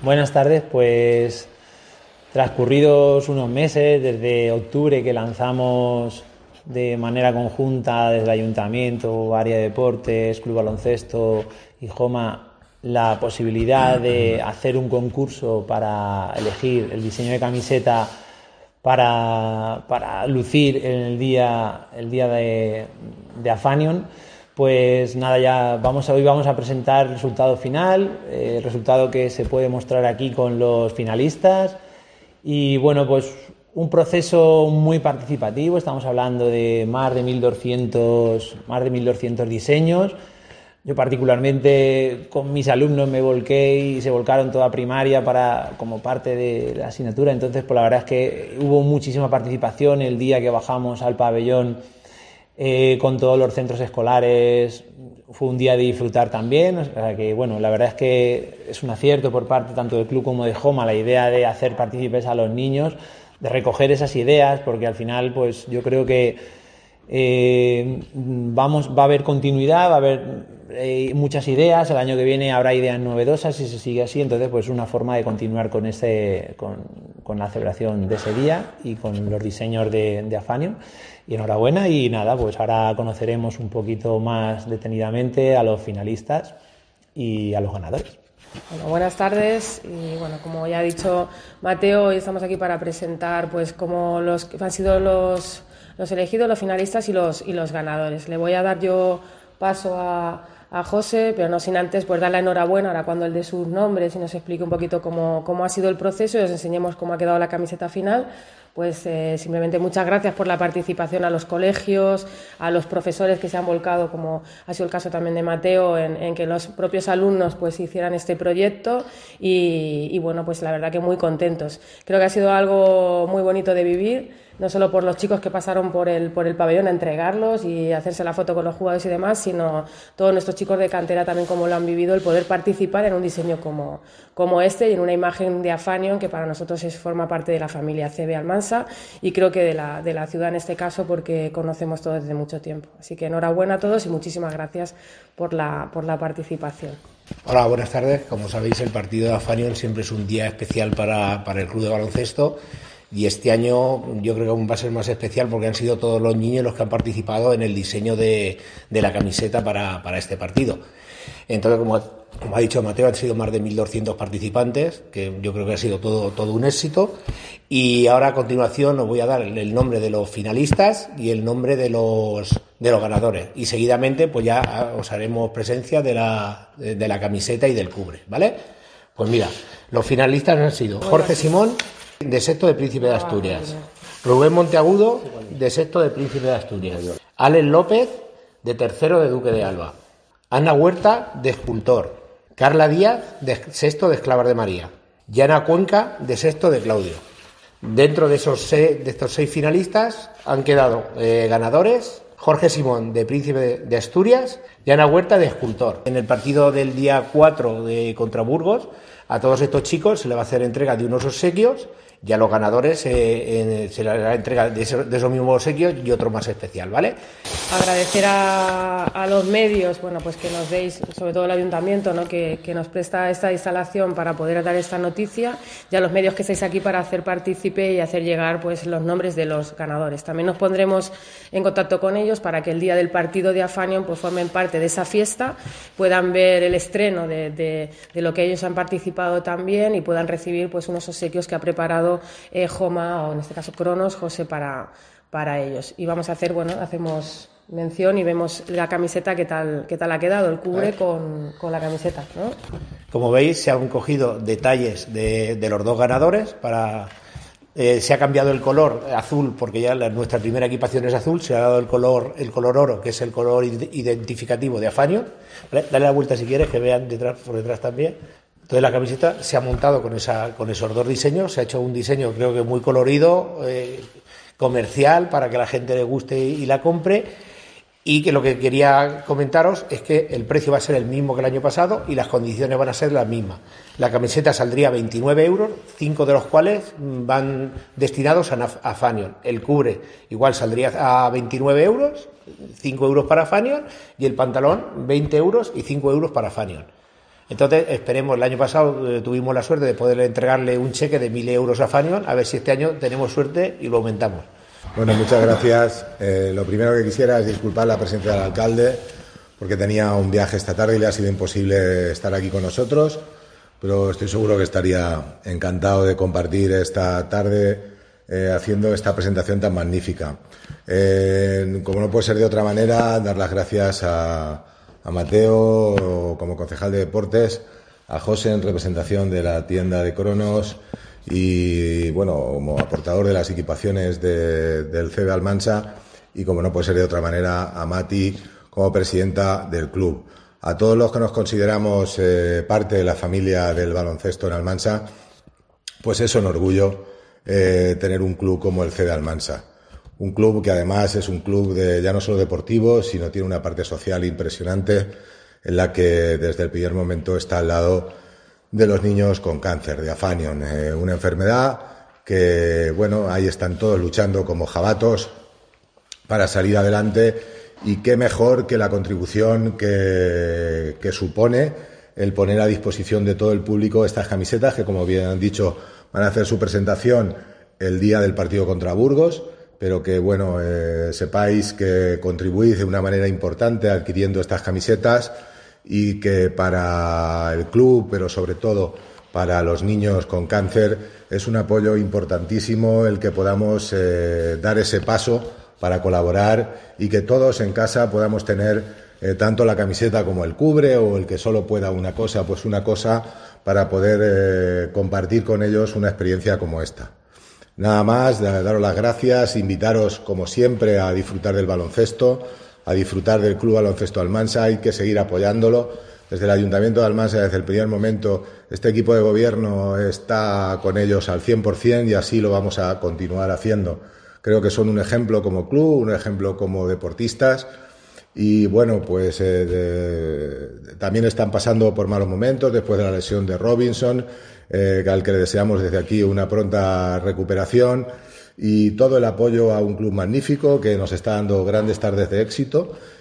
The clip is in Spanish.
Buenas tardes, pues transcurridos unos meses, desde octubre que lanzamos de manera conjunta desde el Ayuntamiento, Área de Deportes, Club Baloncesto y Joma, la posibilidad de hacer un concurso para elegir el diseño de camiseta para lucir en el día de Afanion. Pues nada, hoy vamos a presentar el resultado final, el resultado que se puede mostrar aquí con los finalistas. Y bueno, pues un proceso muy participativo, estamos hablando de más de 1.200 diseños. Yo particularmente con mis alumnos me volqué y se volcaron toda primaria como parte de la asignatura. Entonces, pues la verdad es que hubo muchísima participación el día que bajamos al pabellón. Con todos los centros escolares fue un día de disfrutar también, o sea que bueno, la verdad es que es un acierto por parte tanto del club como de Joma la idea de hacer partícipes a los niños, de recoger esas ideas, porque al final pues yo creo que va a haber continuidad, va a haber muchas ideas, el año que viene habrá ideas novedosas y se sigue así, entonces pues es una forma de continuar con la celebración de ese día y con los diseños de Afanion. Y enhorabuena, y nada, pues ahora conoceremos un poquito más detenidamente a los finalistas y a los ganadores. Bueno, buenas tardes y bueno, como ya ha dicho Mateo, hoy estamos aquí para presentar pues como han sido los elegidos, los finalistas y los ganadores. Le voy a dar yo paso a José, pero no sin antes pues dar la enhorabuena ahora cuando él dé sus nombres y nos explique un poquito cómo ha sido el proceso y os enseñemos cómo ha quedado la camiseta final. Pues simplemente muchas gracias por la participación a los colegios, a los profesores que se han volcado, como ha sido el caso también de Mateo, en que los propios alumnos pues hicieran este proyecto y bueno, pues la verdad que muy contentos. Creo que ha sido algo muy bonito de vivir, no solo por los chicos que pasaron por el pabellón a entregarlos y hacerse la foto con los jugadores y demás, sino todos nuestros chicos de cantera también como lo han vivido, el poder participar en un diseño como este y en una imagen de Afanion que para nosotros forma parte de la familia CB Almansa y creo que de la ciudad en este caso porque conocemos todos desde mucho tiempo. Así que enhorabuena a todos y muchísimas gracias por la participación. Hola, buenas tardes. Como sabéis, el partido de Afanion siempre es un día especial para el club de baloncesto. Y este año yo creo que aún va a ser más especial porque han sido todos los niños los que han participado en el diseño de la camiseta para este partido. Entonces, como ha dicho Mateo, han sido más de 1.200 participantes, que yo creo que ha sido todo un éxito. Y ahora a continuación os voy a dar el nombre de los finalistas y el nombre de los ganadores. Y seguidamente pues ya os haremos presencia de la camiseta y del cubre, ¿vale? Pues mira, los finalistas han sido Jorge Simón, de sexto de Príncipe de Asturias, Rubén Monteagudo, de sexto de Príncipe de Asturias, Alex López, de tercero de Duque de Alba, Ana Huerta, de escultor, Carla Díaz, de sexto de Esclavas de María, Yana Cuenca, de sexto de Claudio. Dentro de estos 6 finalistas han quedado ganadores: Jorge Simón, de Príncipe de Asturias, y Ana Huerta, de escultor. En el partido del día 4 contra Burgos, a todos estos chicos se les va a hacer entrega de unos obsequios y a los ganadores se les hará entrega de esos mismos obsequios y otro más especial, ¿vale? Agradecer a los medios, bueno, pues que nos deis, sobre todo el ayuntamiento, ¿no? que nos presta esta instalación para poder dar esta noticia, y a los medios que estáis aquí para hacer partícipe y hacer llegar pues los nombres de los ganadores. También nos pondremos en contacto con ellos para que el día del partido de Afanion pues formen parte de esa fiesta, puedan ver el estreno de lo que ellos han participado también y puedan recibir pues unos obsequios que ha preparado Joma, o en este caso Cronos, José, para ellos. Y vamos a hacer, bueno, hacemos mención y vemos la camiseta qué tal ha quedado, el cubre con la camiseta, ¿no? Como veis, se han cogido detalles de los dos ganadores se ha cambiado el color azul porque ya nuestra primera equipación es azul, se ha dado el color oro, que es el color identificativo de Afanion. ¿Vale? Dale la vuelta si quieres, que vean por detrás también. Entonces la camiseta se ha montado con esos dos diseños, se ha hecho un diseño creo que muy colorido, comercial, para que la gente le guste y la compre. Y que lo que quería comentaros es que el precio va a ser el mismo que el año pasado y las condiciones van a ser las mismas. La camiseta saldría a 29 euros, 5 de los cuales van destinados a Afanion. El cubre igual saldría a 29 euros, 5 euros para Afanion, y el pantalón 20 euros y 5 euros para Afanion. Entonces esperemos, el año pasado tuvimos la suerte de poder entregarle un cheque de 1.000 euros a Fanion, a ver si este año tenemos suerte y lo aumentamos. Bueno, muchas gracias. Lo primero que quisiera es disculpar la presencia del alcalde, porque tenía un viaje esta tarde y le ha sido imposible estar aquí con nosotros, pero estoy seguro que estaría encantado de compartir esta tarde haciendo esta presentación tan magnífica. Como no puede ser de otra manera, dar las gracias a Mateo como concejal de deportes, a José en representación de la tienda de Cronos y bueno, como aportador de las equipaciones del CB Almansa, y como no puede ser de otra manera, a Mati como presidenta del club. A todos los que nos consideramos parte de la familia del baloncesto en Almansa, pues es un orgullo tener un club como el CB Almansa. Un club que además es un club ya no solo deportivo, sino tiene una parte social impresionante, en la que desde el primer momento está al lado de los niños con cáncer, de Afanion, una enfermedad que, bueno, ahí están todos luchando como jabatos para salir adelante, y qué mejor que la contribución que supone el poner a disposición de todo el público estas camisetas, que como bien han dicho van a hacer su presentación el día del partido contra Burgos, pero que, bueno, sepáis que contribuís de una manera importante adquiriendo estas camisetas, y que para el club, pero sobre todo para los niños con cáncer, es un apoyo importantísimo el que podamos dar ese paso para colaborar, y que todos en casa podamos tener tanto la camiseta como el cubre, o el que solo pueda una cosa, pues una cosa, para poder compartir con ellos una experiencia como esta. Nada más, daros las gracias, invitaros como siempre a disfrutar del baloncesto, a disfrutar del Club Baloncesto Almansa. Hay que seguir apoyándolo. Desde el Ayuntamiento de Almansa, desde el primer momento, este equipo de gobierno está con ellos al 100%, y así lo vamos a continuar haciendo. Creo que son un ejemplo como club, un ejemplo como deportistas, y bueno, pues también están pasando por malos momentos después de la lesión de Robinson, al que le deseamos desde aquí una pronta recuperación, y todo el apoyo a un club magnífico que nos está dando grandes tardes de éxito,